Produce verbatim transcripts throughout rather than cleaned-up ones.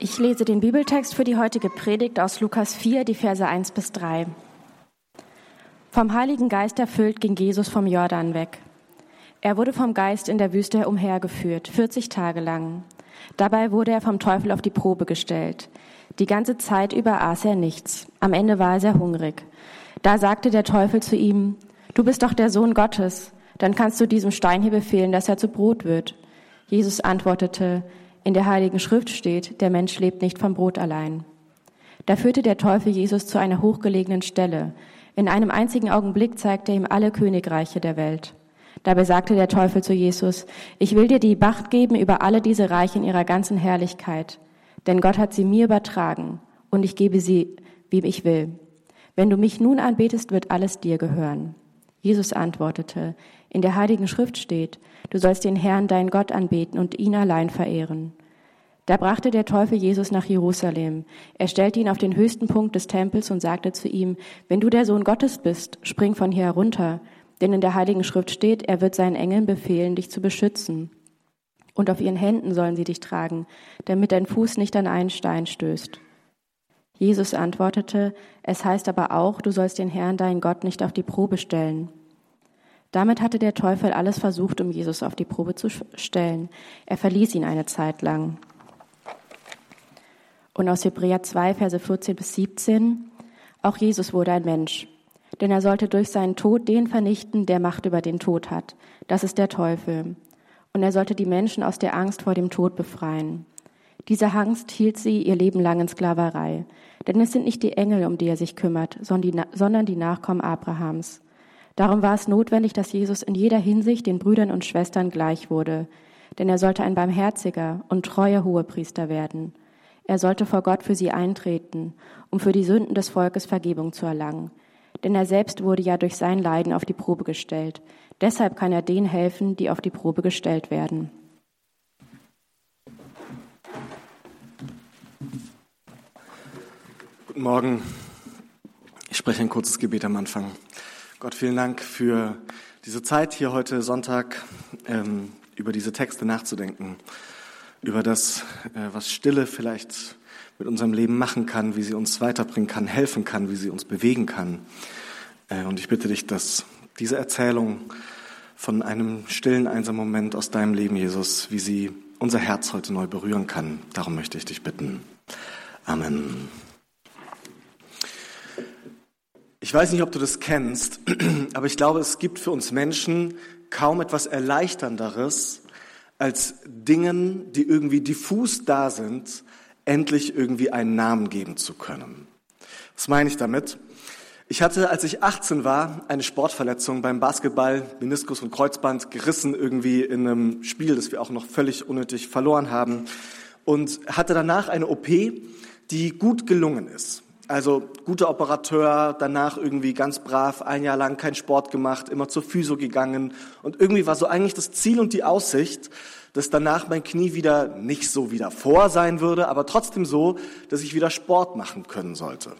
Ich lese den Bibeltext für die heutige Predigt aus Lukas vier, die Verse eins bis drei. Vom Heiligen Geist erfüllt ging Jesus vom Jordan weg. Er wurde vom Geist in der Wüste umhergeführt, vierzig Tage lang. Dabei wurde er vom Teufel auf die Probe gestellt. Die ganze Zeit über aß er nichts. Am Ende war er sehr hungrig. Da sagte der Teufel zu ihm: Du bist doch der Sohn Gottes. Dann kannst du diesem Stein hier befehlen, dass er zu Brot wird. Jesus antwortete: In der Heiligen Schrift steht, der Mensch lebt nicht vom Brot allein. Da führte der Teufel Jesus zu einer hochgelegenen Stelle. In einem einzigen Augenblick zeigte er ihm alle Königreiche der Welt. Dabei sagte der Teufel zu Jesus: Ich will dir die Macht geben über alle diese Reiche in ihrer ganzen Herrlichkeit. Denn Gott hat sie mir übertragen, und ich gebe sie, wem ich will. Wenn du mich nun anbetest, wird alles dir gehören. Jesus antwortete: In der Heiligen Schrift steht, du sollst den Herrn, deinen Gott, anbeten und ihn allein verehren. Da brachte der Teufel Jesus nach Jerusalem. Er stellte ihn auf den höchsten Punkt des Tempels und sagte zu ihm: Wenn du der Sohn Gottes bist, spring von hier herunter. Denn in der Heiligen Schrift steht, er wird seinen Engeln befehlen, dich zu beschützen. Und auf ihren Händen sollen sie dich tragen, damit dein Fuß nicht an einen Stein stößt. Jesus antwortete: Es heißt aber auch, du sollst den Herrn, deinen Gott, nicht auf die Probe stellen. Damit hatte der Teufel alles versucht, um Jesus auf die Probe zu stellen. Er verließ ihn eine Zeit lang. Und aus Hebräer zwei, Verse vierzehn bis siebzehn: Auch Jesus wurde ein Mensch, denn er sollte durch seinen Tod den vernichten, der Macht über den Tod hat. Das ist der Teufel. Und er sollte die Menschen aus der Angst vor dem Tod befreien. Diese Angst hielt sie ihr Leben lang in Sklaverei. Denn es sind nicht die Engel, um die er sich kümmert, sondern die Nachkommen Abrahams. Darum war es notwendig, dass Jesus in jeder Hinsicht den Brüdern und Schwestern gleich wurde. Denn er sollte ein barmherziger und treuer Hohepriester werden. Er sollte vor Gott für sie eintreten, um für die Sünden des Volkes Vergebung zu erlangen. Denn er selbst wurde ja durch sein Leiden auf die Probe gestellt. Deshalb kann er denen helfen, die auf die Probe gestellt werden. Guten Morgen. Ich spreche ein kurzes Gebet am Anfang. Gott, vielen Dank für diese Zeit hier heute Sonntag, ähm, über diese Texte nachzudenken, über das, äh, was Stille vielleicht mit unserem Leben machen kann, wie sie uns weiterbringen kann, helfen kann, wie sie uns bewegen kann. Äh, und ich bitte dich, dass diese Erzählung von einem stillen, einsamen Moment aus deinem Leben, Jesus, wie sie unser Herz heute neu berühren kann. Darum möchte ich dich bitten. Amen. Ich weiß nicht, ob du das kennst, aber ich glaube, es gibt für uns Menschen kaum etwas Erleichternderes, als Dingen, die irgendwie diffus da sind, endlich irgendwie einen Namen geben zu können. Was meine ich damit? Ich hatte, als ich achtzehn war, eine Sportverletzung beim Basketball, Meniskus und Kreuzband, gerissen irgendwie in einem Spiel, das wir auch noch völlig unnötig verloren haben, und hatte danach eine O P, die gut gelungen ist. Also guter Operateur, danach irgendwie ganz brav, ein Jahr lang keinen Sport gemacht, immer zur Physio gegangen, und irgendwie war so eigentlich das Ziel und die Aussicht, dass danach mein Knie wieder nicht so wie davor sein würde, aber trotzdem so, dass ich wieder Sport machen können sollte.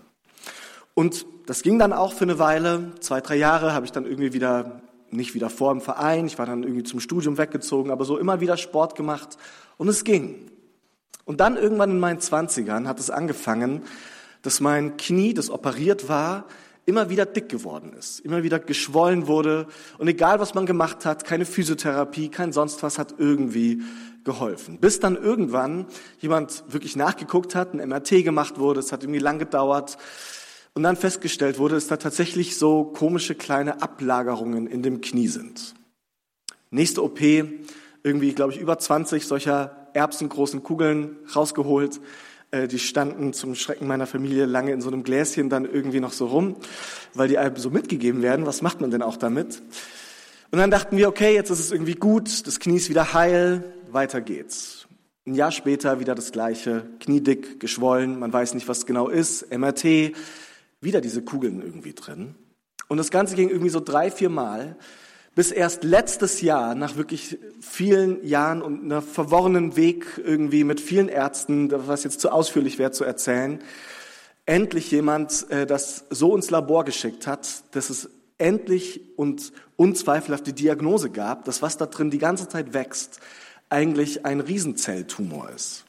Und das ging dann auch für eine Weile, zwei, drei Jahre habe ich dann irgendwie wieder, nicht wieder vor im Verein, ich war dann irgendwie zum Studium weggezogen, aber so immer wieder Sport gemacht, und es ging. Und dann irgendwann in meinen Zwanzigern hat es angefangen, dass mein Knie, das operiert war, immer wieder dick geworden ist, immer wieder geschwollen wurde, und egal was man gemacht hat, keine Physiotherapie, kein sonst was hat irgendwie geholfen. Bis dann irgendwann jemand wirklich nachgeguckt hat, ein M R T gemacht wurde, es hat irgendwie lang gedauert, und dann festgestellt wurde, dass da tatsächlich so komische kleine Ablagerungen in dem Knie sind. Nächste O P, irgendwie, glaube ich, über zwanzig solcher erbsengroßen Kugeln rausgeholt. Die standen zum Schrecken meiner Familie lange in so einem Gläschen dann irgendwie noch so rum, weil die einem so mitgegeben werden. Was macht man denn auch damit? Und dann dachten wir, okay, jetzt ist es irgendwie gut, das Knie ist wieder heil, weiter geht's. Ein Jahr später wieder das Gleiche, kniedick, geschwollen, man weiß nicht, was genau ist, M R T, wieder diese Kugeln irgendwie drin. Und das Ganze ging irgendwie so drei, vier Mal, bis erst letztes Jahr, nach wirklich vielen Jahren und einer verworrenen Weg irgendwie mit vielen Ärzten, was jetzt zu ausführlich wäre zu erzählen, endlich jemand äh, das so ins Labor geschickt hat, dass es endlich und unzweifelhaft die Diagnose gab, dass was da drin die ganze Zeit wächst, eigentlich ein Riesenzelltumor ist.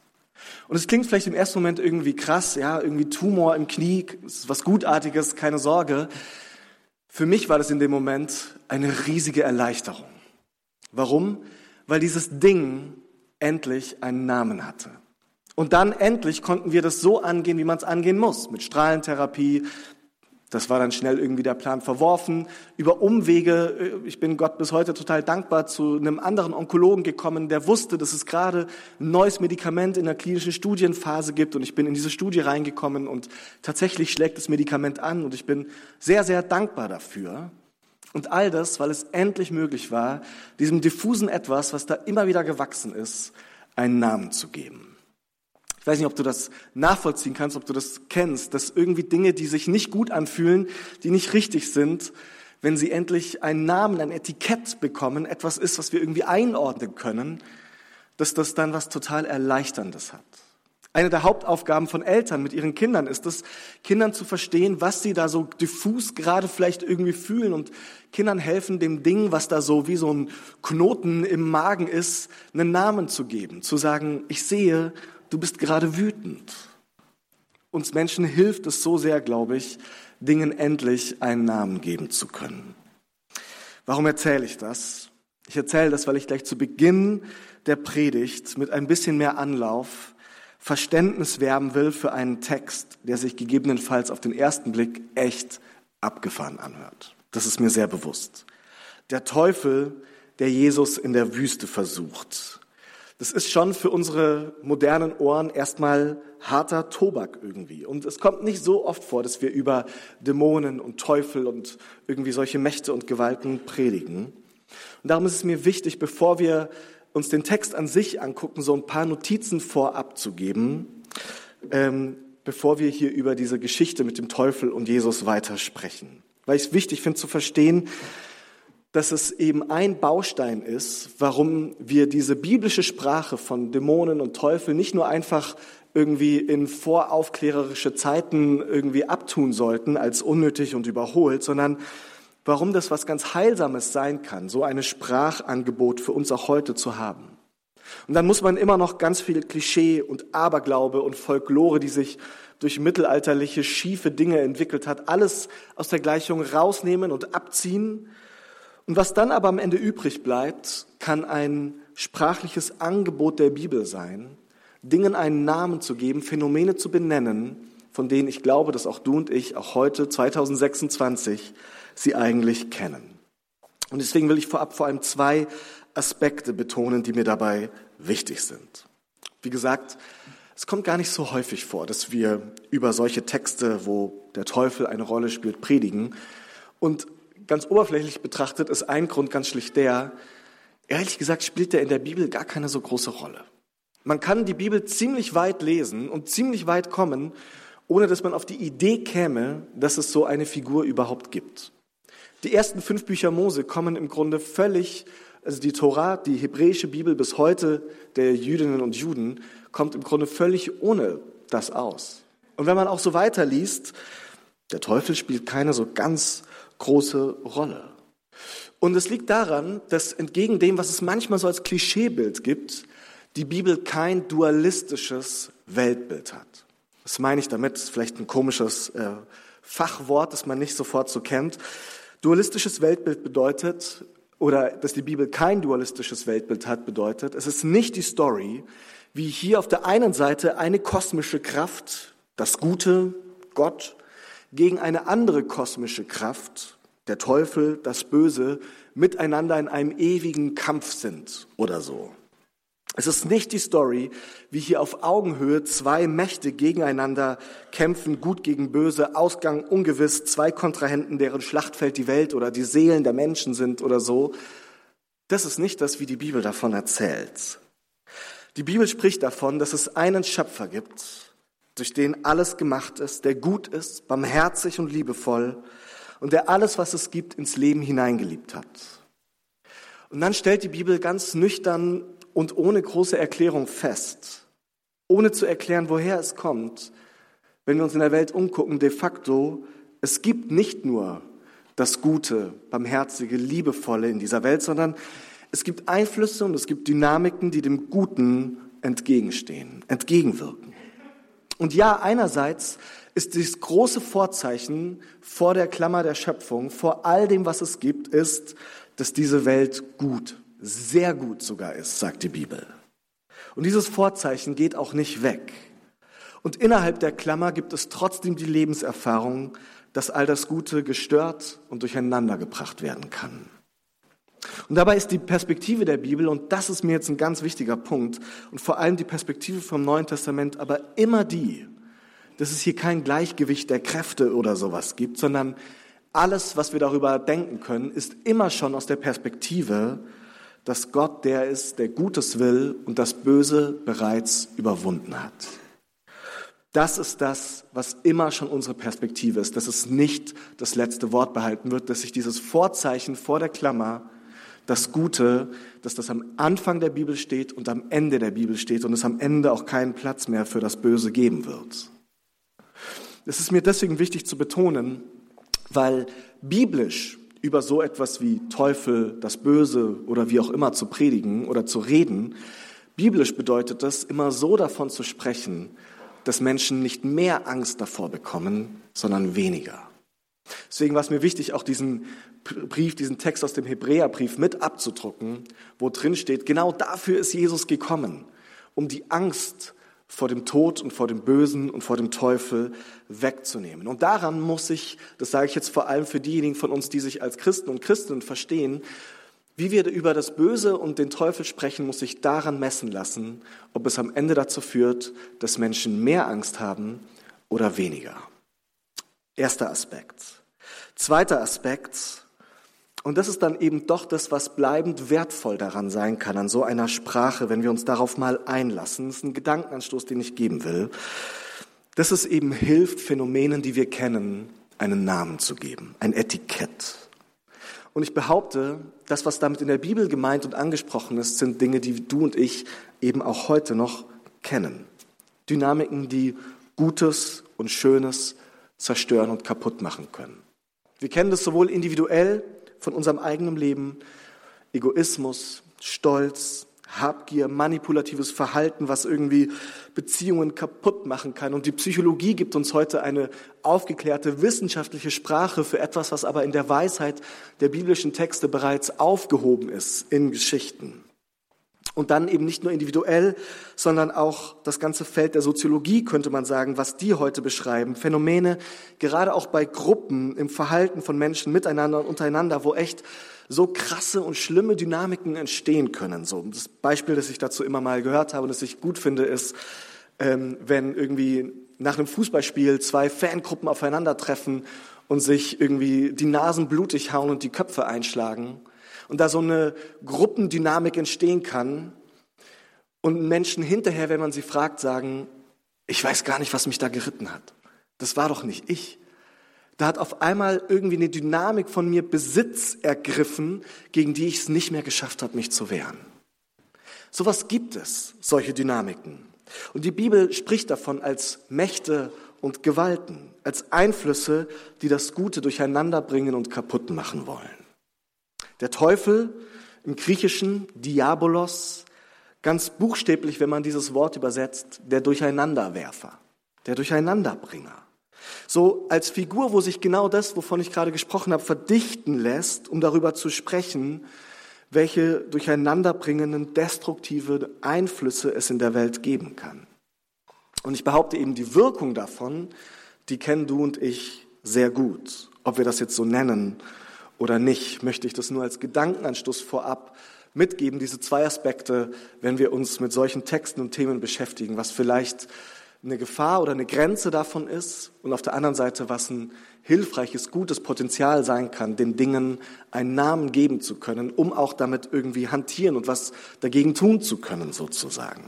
Und es klingt vielleicht im ersten Moment irgendwie krass, ja, irgendwie Tumor im Knie, ist was Gutartiges, keine Sorge. Für mich war das in dem Moment eine riesige Erleichterung. Warum? Weil dieses Ding endlich einen Namen hatte. Und dann endlich konnten wir das so angehen, wie man es angehen muss, mit Strahlentherapie. Das war dann schnell irgendwie der Plan verworfen. Über Umwege, ich bin Gott bis heute total dankbar, zu einem anderen Onkologen gekommen, der wusste, dass es gerade ein neues Medikament in der klinischen Studienphase gibt. Und ich bin in diese Studie reingekommen und tatsächlich schlägt das Medikament an. Und ich bin sehr, sehr dankbar dafür. Und all das, weil es endlich möglich war, diesem diffusen Etwas, was da immer wieder gewachsen ist, einen Namen zu geben. Ich weiß nicht, ob du das nachvollziehen kannst, ob du das kennst, dass irgendwie Dinge, die sich nicht gut anfühlen, die nicht richtig sind, wenn sie endlich einen Namen, ein Etikett bekommen, etwas ist, was wir irgendwie einordnen können, dass das dann was total Erleichterndes hat. Eine der Hauptaufgaben von Eltern mit ihren Kindern ist es, Kindern zu verstehen, was sie da so diffus gerade vielleicht irgendwie fühlen und Kindern helfen, dem Ding, was da so wie so ein Knoten im Magen ist, einen Namen zu geben, zu sagen, ich sehe, du bist gerade wütend. Uns Menschen hilft es so sehr, glaube ich, Dingen endlich einen Namen geben zu können. Warum erzähle ich das? Ich erzähle das, weil ich gleich zu Beginn der Predigt mit ein bisschen mehr Anlauf Verständnis werben will für einen Text, der sich gegebenenfalls auf den ersten Blick echt abgefahren anhört. Das ist mir sehr bewusst. Der Teufel, der Jesus in der Wüste versucht. Das ist schon für unsere modernen Ohren erstmal harter Tobak irgendwie. Und es kommt nicht so oft vor, dass wir über Dämonen und Teufel und irgendwie solche Mächte und Gewalten predigen. Und darum ist es mir wichtig, bevor wir uns den Text an sich angucken, so ein paar Notizen vorab zu geben, ähm, bevor wir hier über diese Geschichte mit dem Teufel und Jesus weitersprechen. Weil ich es wichtig finde zu verstehen, dass es eben ein Baustein ist, warum wir diese biblische Sprache von Dämonen und Teufel nicht nur einfach irgendwie in voraufklärerische Zeiten irgendwie abtun sollten als unnötig und überholt, sondern warum das was ganz Heilsames sein kann, so eine Sprachangebot für uns auch heute zu haben. Und dann muss man immer noch ganz viel Klischee und Aberglaube und Folklore, die sich durch mittelalterliche schiefe Dinge entwickelt hat, alles aus der Gleichung rausnehmen und abziehen. Und was dann aber am Ende übrig bleibt, kann ein sprachliches Angebot der Bibel sein, Dingen einen Namen zu geben, Phänomene zu benennen, von denen ich glaube, dass auch du und ich, auch heute, zweitausendsechsundzwanzig, sie eigentlich kennen. Und deswegen will ich vorab vor allem zwei Aspekte betonen, die mir dabei wichtig sind. Wie gesagt, es kommt gar nicht so häufig vor, dass wir über solche Texte, wo der Teufel eine Rolle spielt, predigen. Und ganz oberflächlich betrachtet ist ein Grund ganz schlicht der, ehrlich gesagt spielt der in der Bibel gar keine so große Rolle. Man kann die Bibel ziemlich weit lesen und ziemlich weit kommen, ohne dass man auf die Idee käme, dass es so eine Figur überhaupt gibt. Die ersten fünf Bücher Mose kommen im Grunde völlig, also die Tora, die hebräische Bibel bis heute der Jüdinnen und Juden, kommt im Grunde völlig ohne das aus. Und wenn man auch so weiterliest, der Teufel spielt keine so ganz große Rolle. Und es liegt daran, dass entgegen dem, was es manchmal so als Klischeebild gibt, die Bibel kein dualistisches Weltbild hat. Was meine ich damit? Das ist vielleicht ein komisches äh, Fachwort, das man nicht sofort so kennt. Dualistisches Weltbild bedeutet, oder dass die Bibel kein dualistisches Weltbild hat, bedeutet, es ist nicht die Story, wie hier auf der einen Seite eine kosmische Kraft, das Gute, Gott, gegen eine andere kosmische Kraft, der Teufel, das Böse, miteinander in einem ewigen Kampf sind oder so. Es ist nicht die Story, wie hier auf Augenhöhe zwei Mächte gegeneinander kämpfen, gut gegen böse, Ausgang ungewiss, zwei Kontrahenten, deren Schlachtfeld die Welt oder die Seelen der Menschen sind oder so. Das ist nicht das, wie die Bibel davon erzählt. Die Bibel spricht davon, dass es einen Schöpfer gibt, durch den alles gemacht ist, der gut ist, barmherzig und liebevoll und der alles, was es gibt, ins Leben hineingeliebt hat. Und dann stellt die Bibel ganz nüchtern und ohne große Erklärung fest, ohne zu erklären, woher es kommt, wenn wir uns in der Welt umgucken, de facto, es gibt nicht nur das Gute, Barmherzige, Liebevolle in dieser Welt, sondern es gibt Einflüsse und es gibt Dynamiken, die dem Guten entgegenstehen, entgegenwirken. Und ja, einerseits ist dieses große Vorzeichen vor der Klammer der Schöpfung, vor all dem, was es gibt, ist, dass diese Welt gut, sehr gut sogar ist, sagt die Bibel. Und dieses Vorzeichen geht auch nicht weg. Und innerhalb der Klammer gibt es trotzdem die Lebenserfahrung, dass all das Gute gestört und durcheinander gebracht werden kann. Und dabei ist die Perspektive der Bibel, und das ist mir jetzt ein ganz wichtiger Punkt, und vor allem die Perspektive vom Neuen Testament, aber immer die, dass es hier kein Gleichgewicht der Kräfte oder sowas gibt, sondern alles, was wir darüber denken können, ist immer schon aus der Perspektive, dass Gott der ist, der Gutes will und das Böse bereits überwunden hat. Das ist das, was immer schon unsere Perspektive ist, dass es nicht das letzte Wort behalten wird, dass sich dieses Vorzeichen vor der Klammer, das Gute, dass das am Anfang der Bibel steht und am Ende der Bibel steht und es am Ende auch keinen Platz mehr für das Böse geben wird. Es ist mir deswegen wichtig zu betonen, weil biblisch über so etwas wie Teufel, das Böse oder wie auch immer zu predigen oder zu reden, biblisch bedeutet das, immer so davon zu sprechen, dass Menschen nicht mehr Angst davor bekommen, sondern weniger. Deswegen war es mir wichtig, auch diesen Brief, diesen Text aus dem Hebräerbrief mit abzudrucken, wo drin steht, genau dafür ist Jesus gekommen, um die Angst vor dem Tod und vor dem Bösen und vor dem Teufel wegzunehmen. Und daran muss ich, das sage ich jetzt vor allem für diejenigen von uns, die sich als Christen und Christinnen verstehen, wie wir über das Böse und den Teufel sprechen, muss sich daran messen lassen, ob es am Ende dazu führt, dass Menschen mehr Angst haben oder weniger. Erster Aspekt. Zweiter Aspekt, und das ist dann eben doch das, was bleibend wertvoll daran sein kann, an so einer Sprache, wenn wir uns darauf mal einlassen. Das ist ein Gedankenanstoß, den ich geben will. Dass es eben hilft, Phänomenen, die wir kennen, einen Namen zu geben, ein Etikett. Und ich behaupte, das, was damit in der Bibel gemeint und angesprochen ist, sind Dinge, die du und ich eben auch heute noch kennen. Dynamiken, die Gutes und Schönes zerstören und kaputt machen können. Wir kennen das sowohl individuell von unserem eigenen Leben, Egoismus, Stolz, Habgier, manipulatives Verhalten, was irgendwie Beziehungen kaputt machen kann. Und die Psychologie gibt uns heute eine aufgeklärte wissenschaftliche Sprache für etwas, was aber in der Weisheit der biblischen Texte bereits aufgehoben ist in Geschichten. Und dann eben nicht nur individuell, sondern auch das ganze Feld der Soziologie, könnte man sagen, was die heute beschreiben. Phänomene, gerade auch bei Gruppen, im Verhalten von Menschen miteinander und untereinander, wo echt so krasse und schlimme Dynamiken entstehen können. So, das Beispiel, das ich dazu immer mal gehört habe und das ich gut finde, ist, ähm, wenn irgendwie nach einem Fußballspiel zwei Fangruppen aufeinandertreffen und sich irgendwie die Nasen blutig hauen und die Köpfe einschlagen. Und da so eine Gruppendynamik entstehen kann und Menschen hinterher, wenn man sie fragt, sagen, ich weiß gar nicht, was mich da geritten hat. Das war doch nicht ich. Da hat auf einmal irgendwie eine Dynamik von mir Besitz ergriffen, gegen die ich es nicht mehr geschafft habe, mich zu wehren. Sowas gibt es, solche Dynamiken. Und die Bibel spricht davon als Mächte und Gewalten, als Einflüsse, die das Gute durcheinander bringen und kaputt machen wollen. Der Teufel, im Griechischen Diabolos, ganz buchstäblich, wenn man dieses Wort übersetzt, der Durcheinanderwerfer, der Durcheinanderbringer. So als Figur, wo sich genau das, wovon ich gerade gesprochen habe, verdichten lässt, um darüber zu sprechen, welche durcheinanderbringenden, destruktive Einflüsse es in der Welt geben kann. Und ich behaupte eben, die Wirkung davon, die kennen du und ich sehr gut. Ob wir das jetzt so nennen oder nicht, möchte ich das nur als Gedankenanstoß vorab mitgeben, diese zwei Aspekte, wenn wir uns mit solchen Texten und Themen beschäftigen, was vielleicht eine Gefahr oder eine Grenze davon ist und auf der anderen Seite, was ein hilfreiches, gutes Potenzial sein kann, den Dingen einen Namen geben zu können, um auch damit irgendwie hantieren und was dagegen tun zu können, sozusagen.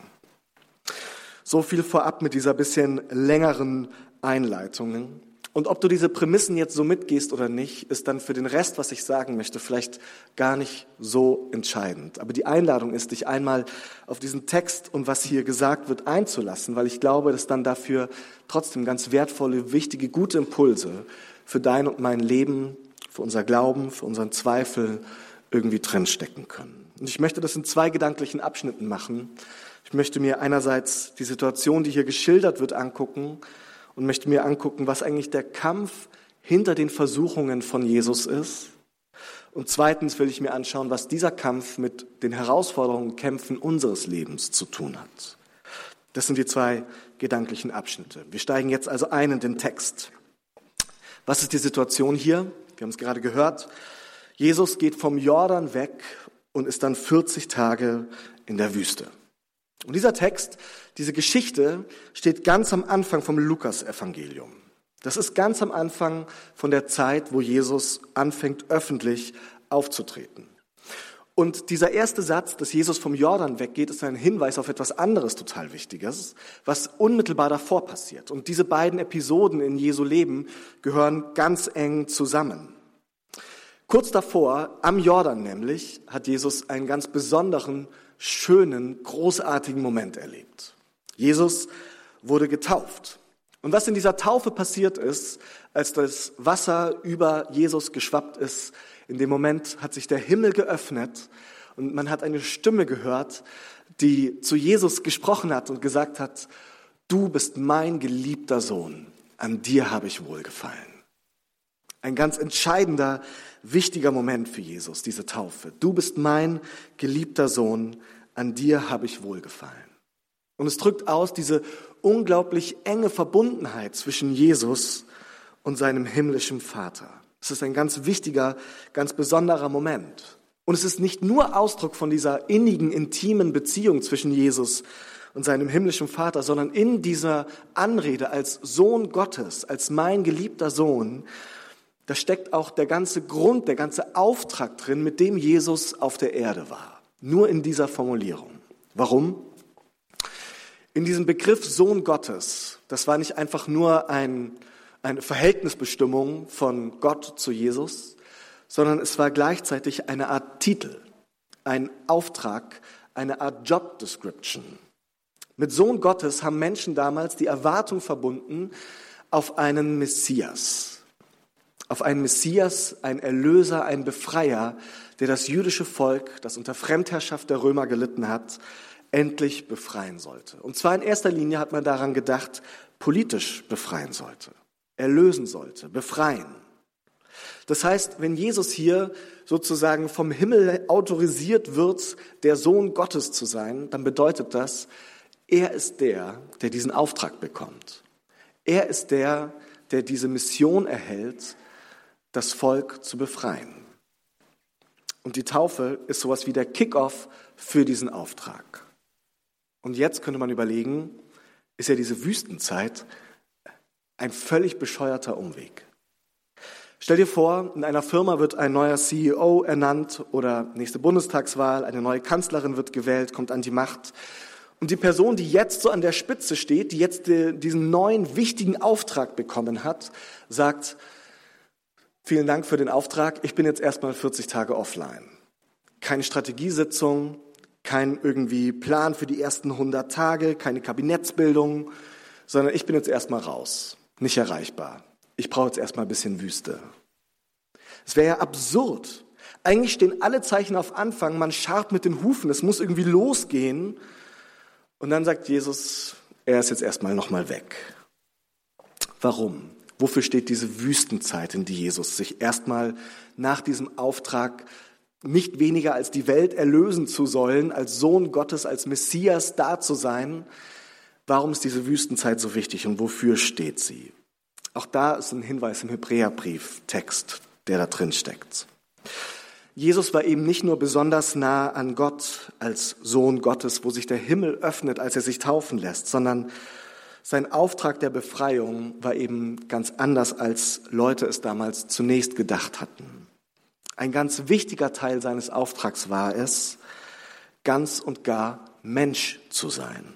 So viel vorab mit dieser bisschen längeren Einleitung. Und ob du diese Prämissen jetzt so mitgehst oder nicht, ist dann für den Rest, was ich sagen möchte, vielleicht gar nicht so entscheidend. Aber die Einladung ist, dich einmal auf diesen Text und was hier gesagt wird einzulassen, weil ich glaube, dass dann dafür trotzdem ganz wertvolle, wichtige, gute Impulse für dein und mein Leben, für unser Glauben, für unseren Zweifel irgendwie drinstecken können. Und ich möchte das in zwei gedanklichen Abschnitten machen. Ich möchte mir einerseits die Situation, die hier geschildert wird, angucken und möchte mir angucken, was eigentlich der Kampf hinter den Versuchungen von Jesus ist. Und zweitens will ich mir anschauen, was dieser Kampf mit den Herausforderungen und Kämpfen unseres Lebens zu tun hat. Das sind die zwei gedanklichen Abschnitte. Wir steigen jetzt also ein in den Text. Was ist die Situation hier? Wir haben es gerade gehört. Jesus geht vom Jordan weg und ist dann vierzig Tage in der Wüste. Und dieser Text, diese Geschichte steht ganz am Anfang vom Lukas-Evangelium. Das ist ganz am Anfang von der Zeit, wo Jesus anfängt, öffentlich aufzutreten. Und dieser erste Satz, dass Jesus vom Jordan weggeht, ist ein Hinweis auf etwas anderes total Wichtiges, was unmittelbar davor passiert. Und diese beiden Episoden in Jesu Leben gehören ganz eng zusammen. Kurz davor, am Jordan nämlich, hat Jesus einen ganz besonderen, schönen, großartigen Moment erlebt. Jesus wurde getauft. Und was in dieser Taufe passiert ist, als das Wasser über Jesus geschwappt ist, in dem Moment hat sich der Himmel geöffnet und man hat eine Stimme gehört, die zu Jesus gesprochen hat und gesagt hat, du bist mein geliebter Sohn, an dir habe ich wohlgefallen. Ein ganz entscheidender, wichtiger Moment für Jesus, diese Taufe. Du bist mein geliebter Sohn, an dir habe ich wohlgefallen. Und es drückt aus diese unglaublich enge Verbundenheit zwischen Jesus und seinem himmlischen Vater. Es ist ein ganz wichtiger, ganz besonderer Moment. Und es ist nicht nur Ausdruck von dieser innigen, intimen Beziehung zwischen Jesus und seinem himmlischen Vater, sondern in dieser Anrede als Sohn Gottes, als mein geliebter Sohn, da steckt auch der ganze Grund, der ganze Auftrag drin, mit dem Jesus auf der Erde war. Nur in dieser Formulierung. Warum? In diesem Begriff Sohn Gottes, das war nicht einfach nur ein, eine Verhältnisbestimmung von Gott zu Jesus, sondern es war gleichzeitig eine Art Titel, ein Auftrag, eine Art Job Description. Mit Sohn Gottes haben Menschen damals die Erwartung verbunden auf einen Messias. Auf einen Messias, einen Erlöser, einen Befreier, der das jüdische Volk, das unter Fremdherrschaft der Römer gelitten hat, endlich befreien sollte. Und zwar in erster Linie hat man daran gedacht, politisch befreien sollte, erlösen sollte, befreien. Das heißt, wenn Jesus hier sozusagen vom Himmel autorisiert wird, der Sohn Gottes zu sein, dann bedeutet das, er ist der, der diesen Auftrag bekommt. Er ist der, der diese Mission erhält, das Volk zu befreien. Und die Taufe ist sowas wie der Kick-off für diesen Auftrag. Und jetzt könnte man überlegen, ist ja diese Wüstenzeit ein völlig bescheuerter Umweg. Stell dir vor, in einer Firma wird ein neuer C E O ernannt oder nächste Bundestagswahl, eine neue Kanzlerin wird gewählt, kommt an die Macht. Und die Person, die jetzt so an der Spitze steht, die jetzt diesen neuen, wichtigen Auftrag bekommen hat, sagt, vielen Dank für den Auftrag, ich bin jetzt erstmal vierzig Tage offline. Keine Strategiesitzung, kein irgendwie Plan für die ersten hundert Tage, keine Kabinettsbildung, sondern ich bin jetzt erstmal raus, nicht erreichbar. Ich brauche jetzt erstmal ein bisschen Wüste. Es wäre ja absurd. Eigentlich stehen alle Zeichen auf Anfang, man scharrt mit den Hufen, es muss irgendwie losgehen. Und dann sagt Jesus, er ist jetzt erstmal nochmal weg. Warum? Wofür steht diese Wüstenzeit, in die Jesus sich erstmal nach diesem Auftrag nicht weniger als die Welt erlösen zu sollen, als Sohn Gottes, als Messias da zu sein? Warum ist diese Wüstenzeit so wichtig und wofür steht sie? Auch da ist ein Hinweis im Hebräerbrief-Text, der da drin steckt. Jesus war eben nicht nur besonders nah an Gott als Sohn Gottes, wo sich der Himmel öffnet, als er sich taufen lässt, sondern sein Auftrag der Befreiung war eben ganz anders, als Leute es damals zunächst gedacht hatten. Ein ganz wichtiger Teil seines Auftrags war es, ganz und gar Mensch zu sein.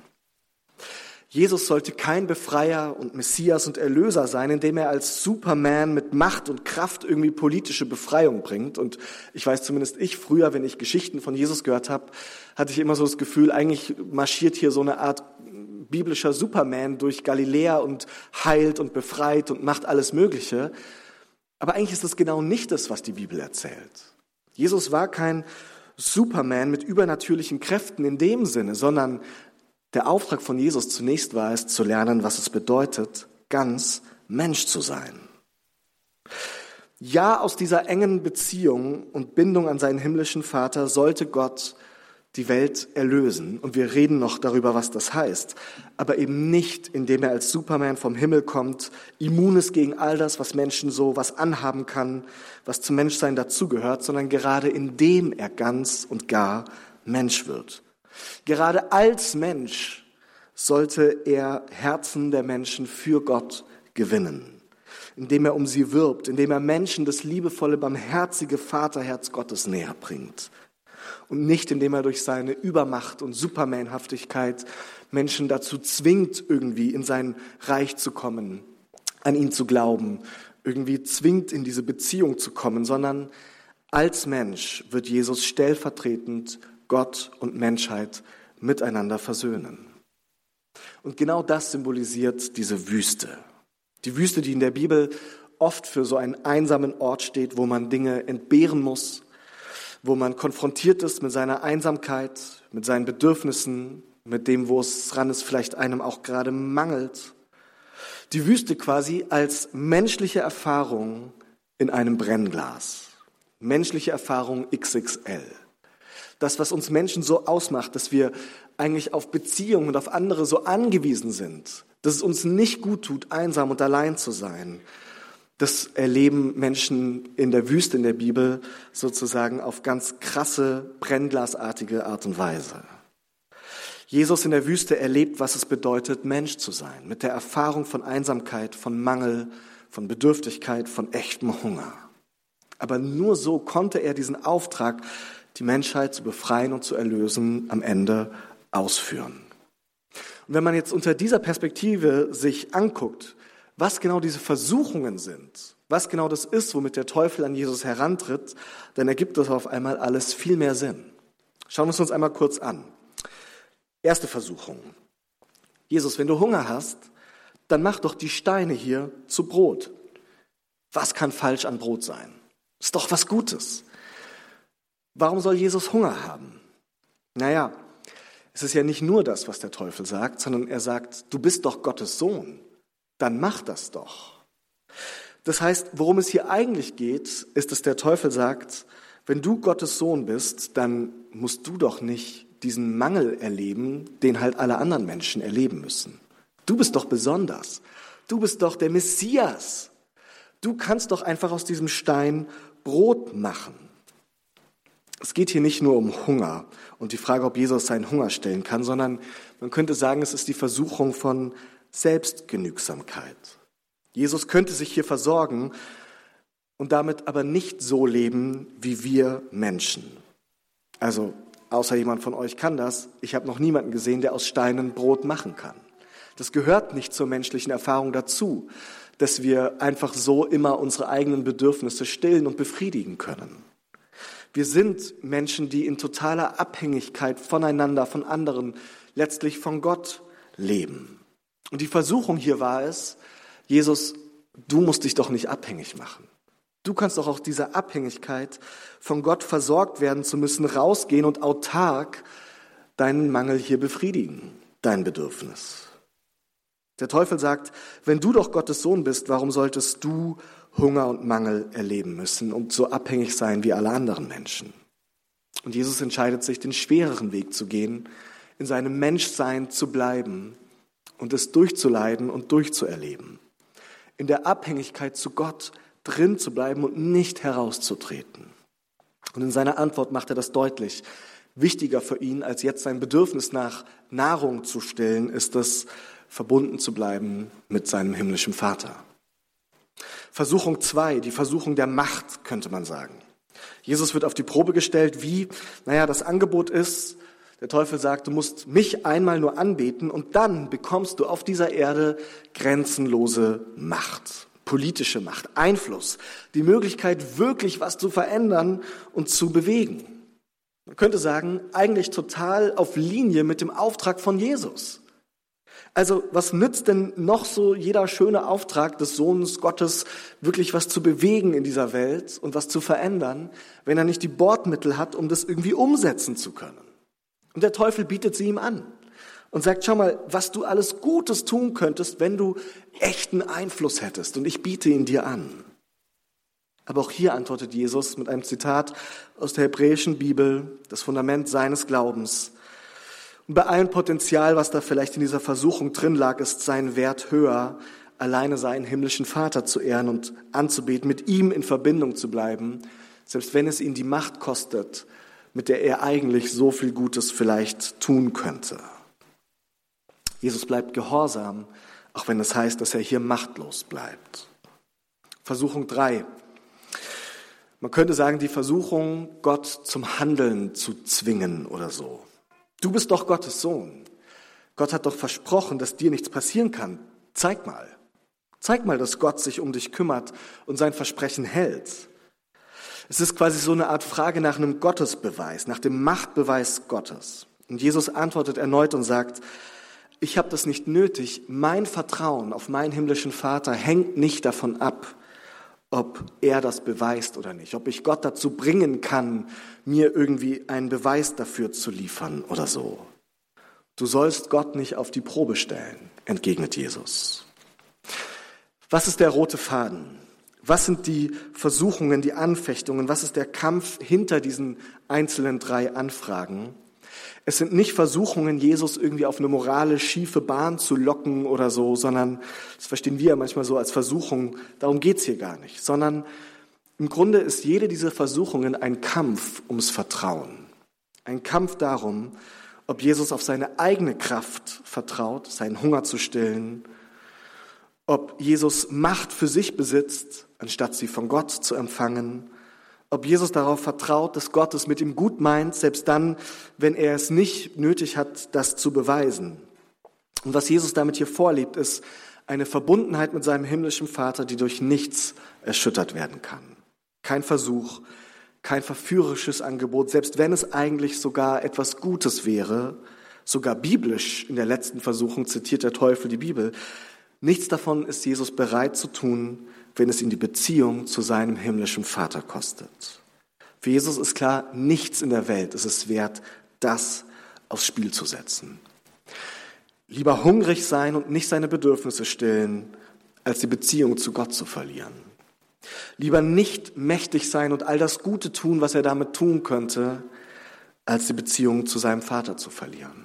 Jesus sollte kein Befreier und Messias und Erlöser sein, indem er als Superman mit Macht und Kraft irgendwie politische Befreiung bringt. Und ich weiß zumindest ich früher, wenn ich Geschichten von Jesus gehört habe, hatte ich immer so das Gefühl, eigentlich marschiert hier so eine Art biblischer Superman durch Galiläa und heilt und befreit und macht alles Mögliche. Aber eigentlich ist das genau nicht das, was die Bibel erzählt. Jesus war kein Superman mit übernatürlichen Kräften in dem Sinne, sondern Der Auftrag von Jesus zunächst war es, zu lernen, was es bedeutet, ganz Mensch zu sein. Ja, aus dieser engen Beziehung und Bindung an seinen himmlischen Vater sollte Gott die Welt erlösen. Und wir reden noch darüber, was das heißt. Aber eben nicht, indem er als Superman vom Himmel kommt, immun ist gegen all das, was Menschen so was anhaben kann, was zum Menschsein dazugehört, sondern gerade indem er ganz und gar Mensch wird. Gerade als Mensch sollte er Herzen der Menschen für Gott gewinnen, indem er um sie wirbt, indem er Menschen das liebevolle, barmherzige Vaterherz Gottes näher bringt. Und nicht, indem er durch seine Übermacht und Supermanhaftigkeit Menschen dazu zwingt, irgendwie in sein Reich zu kommen, an ihn zu glauben, irgendwie zwingt, in diese Beziehung zu kommen, sondern als Mensch wird Jesus stellvertretend Gott und Menschheit miteinander versöhnen. Und genau das symbolisiert diese Wüste. Die Wüste, die in der Bibel oft für so einen einsamen Ort steht, wo man Dinge entbehren muss, wo man konfrontiert ist mit seiner Einsamkeit, mit seinen Bedürfnissen, mit dem, wo es dran ist, vielleicht einem auch gerade mangelt. Die Wüste quasi als menschliche Erfahrung in einem Brennglas. Menschliche Erfahrung X X L. Das, was uns Menschen so ausmacht, dass wir eigentlich auf Beziehungen und auf andere so angewiesen sind, dass es uns nicht gut tut, einsam und allein zu sein. Das erleben Menschen in der Wüste in der Bibel sozusagen auf ganz krasse, brennglasartige Art und Weise. Jesus in der Wüste erlebt, was es bedeutet, Mensch zu sein, mit der Erfahrung von Einsamkeit, von Mangel, von Bedürftigkeit, von echtem Hunger. Aber nur so konnte er diesen Auftrag, die Menschheit zu befreien und zu erlösen, am Ende ausführen. Und wenn man jetzt unter dieser Perspektive sich anguckt, was genau diese Versuchungen sind, was genau das ist, womit der Teufel an Jesus herantritt, dann ergibt das auf einmal alles viel mehr Sinn. Schauen wir es uns einmal kurz an. Erste Versuchung. Jesus, wenn du Hunger hast, dann mach doch die Steine hier zu Brot. Was kann falsch an Brot sein? Ist doch was Gutes. Warum soll Jesus Hunger haben? Naja, es ist ja nicht nur das, was der Teufel sagt, sondern er sagt, du bist doch Gottes Sohn. Dann mach das doch. Das heißt, worum es hier eigentlich geht, ist, dass der Teufel sagt, wenn du Gottes Sohn bist, dann musst du doch nicht diesen Mangel erleben, den halt alle anderen Menschen erleben müssen. Du bist doch besonders. Du bist doch der Messias. Du kannst doch einfach aus diesem Stein Brot machen. Es geht hier nicht nur um Hunger und die Frage, ob Jesus seinen Hunger stillen kann, sondern man könnte sagen, es ist die Versuchung von Selbstgenügsamkeit. Jesus könnte sich hier versorgen und damit aber nicht so leben wie wir Menschen. Also, außer jemand von euch kann das. Ich habe noch niemanden gesehen, der aus Steinen Brot machen kann. Das gehört nicht zur menschlichen Erfahrung dazu, dass wir einfach so immer unsere eigenen Bedürfnisse stillen und befriedigen können. Wir sind Menschen, die in totaler Abhängigkeit voneinander, von anderen, letztlich von Gott leben. Und die Versuchung hier war es, Jesus, du musst dich doch nicht abhängig machen. Du kannst doch aus dieser Abhängigkeit von Gott versorgt werden zu müssen, rausgehen und autark deinen Mangel hier befriedigen, dein Bedürfnis. Der Teufel sagt, wenn du doch Gottes Sohn bist, warum solltest du Hunger und Mangel erleben müssen und so abhängig sein wie alle anderen Menschen? Und Jesus entscheidet sich, den schwereren Weg zu gehen, in seinem Menschsein zu bleiben und es durchzuleiden und durchzuerleben. In der Abhängigkeit zu Gott drin zu bleiben und nicht herauszutreten. Und in seiner Antwort macht er das deutlich. Wichtiger für ihn, als jetzt sein Bedürfnis nach Nahrung zu stillen, ist es, verbunden zu bleiben mit seinem himmlischen Vater. Versuchung zwei, die Versuchung der Macht, könnte man sagen. Jesus wird auf die Probe gestellt, wie, naja, das Angebot ist, der Teufel sagt, du musst mich einmal nur anbeten und dann bekommst du auf dieser Erde grenzenlose Macht, politische Macht, Einfluss, die Möglichkeit, wirklich was zu verändern und zu bewegen. Man könnte sagen, eigentlich total auf Linie mit dem Auftrag von Jesus. Also was nützt denn noch so jeder schöne Auftrag des Sohnes Gottes, wirklich was zu bewegen in dieser Welt und was zu verändern, wenn er nicht die Bordmittel hat, um das irgendwie umsetzen zu können? Und der Teufel bietet sie ihm an. und sagt, schau mal, was du alles Gutes tun könntest, wenn du echten Einfluss hättest. Und ich biete ihn dir an. Aber auch hier antwortet Jesus mit einem Zitat aus der hebräischen Bibel, das Fundament seines Glaubens. Und bei allem Potenzial, was da vielleicht in dieser Versuchung drin lag, ist sein Wert höher, alleine seinen himmlischen Vater zu ehren und anzubeten, mit ihm in Verbindung zu bleiben, selbst wenn es ihn die Macht kostet, mit der er eigentlich so viel Gutes vielleicht tun könnte. Jesus bleibt gehorsam, auch wenn es heißt, dass er hier machtlos bleibt. Versuchung drei. Man könnte sagen, die Versuchung, Gott zum Handeln zu zwingen oder so. Du bist doch Gottes Sohn. Gott hat doch versprochen, dass dir nichts passieren kann. Zeig mal. Zeig mal, dass Gott sich um dich kümmert und sein Versprechen hält. Es ist quasi so eine Art Frage nach einem Gottesbeweis, nach dem Machtbeweis Gottes. Und Jesus antwortet erneut und sagt, ich habe das nicht nötig. Mein Vertrauen auf meinen himmlischen Vater hängt nicht davon ab, ob er das beweist oder nicht, ob ich Gott dazu bringen kann, mir irgendwie einen Beweis dafür zu liefern oder so. Du sollst Gott nicht auf die Probe stellen, entgegnet Jesus. Was ist der rote Faden? Was sind die Versuchungen, die Anfechtungen? Was ist der Kampf hinter diesen einzelnen drei Anfragen? Es sind nicht Versuchungen, Jesus irgendwie auf eine moralisch schiefe Bahn zu locken oder so, sondern, das verstehen wir ja manchmal so als Versuchung, darum geht's hier gar nicht, sondern im Grunde ist jede dieser Versuchungen ein Kampf ums Vertrauen. Ein Kampf darum, ob Jesus auf seine eigene Kraft vertraut, seinen Hunger zu stillen, ob Jesus Macht für sich besitzt, anstatt sie von Gott zu empfangen, ob Jesus darauf vertraut, dass Gott es mit ihm gut meint, selbst dann, wenn er es nicht nötig hat, das zu beweisen. Und was Jesus damit hier vorlebt, ist eine Verbundenheit mit seinem himmlischen Vater, die durch nichts erschüttert werden kann. Kein Versuch, kein verführerisches Angebot, selbst wenn es eigentlich sogar etwas Gutes wäre, sogar biblisch, in der letzten Versuchung zitiert der Teufel die Bibel. Nichts davon ist Jesus bereit zu tun, wenn es ihn die Beziehung zu seinem himmlischen Vater kostet. Für Jesus ist klar, nichts in der Welt ist es wert, das aufs Spiel zu setzen. Lieber hungrig sein und nicht seine Bedürfnisse stillen, als die Beziehung zu Gott zu verlieren. Lieber nicht mächtig sein und all das Gute tun, was er damit tun könnte, als die Beziehung zu seinem Vater zu verlieren.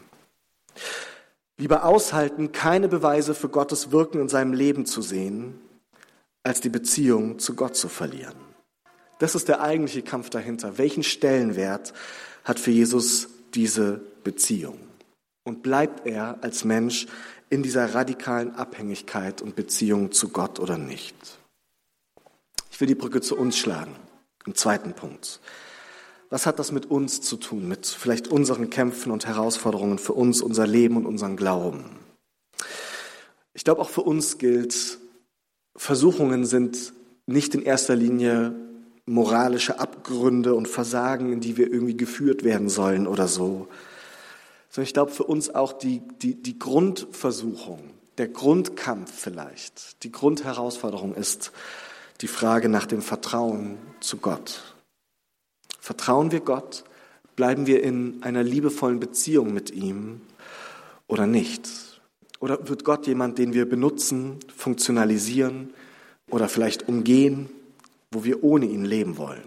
Lieber aushalten, keine Beweise für Gottes Wirken in seinem Leben zu sehen, als die Beziehung zu Gott zu verlieren. Das ist der eigentliche Kampf dahinter. Welchen Stellenwert hat für Jesus diese Beziehung? Und bleibt er als Mensch in dieser radikalen Abhängigkeit und Beziehung zu Gott oder nicht? Ich will die Brücke zu uns schlagen, im zweiten Punkt. Was hat das mit uns zu tun, mit vielleicht unseren Kämpfen und Herausforderungen für uns, unser Leben und unseren Glauben? Ich glaube, auch für uns gilt, Versuchungen sind nicht in erster Linie moralische Abgründe und Versagen, in die wir irgendwie geführt werden sollen oder so. Sondern ich glaube, für uns auch die, die, die Grundversuchung, der Grundkampf vielleicht, die Grundherausforderung ist die Frage nach dem Vertrauen zu Gott. Vertrauen wir Gott? Bleiben wir in einer liebevollen Beziehung mit ihm oder nicht? Oder wird Gott jemand, den wir benutzen, funktionalisieren oder vielleicht umgehen, wo wir ohne ihn leben wollen?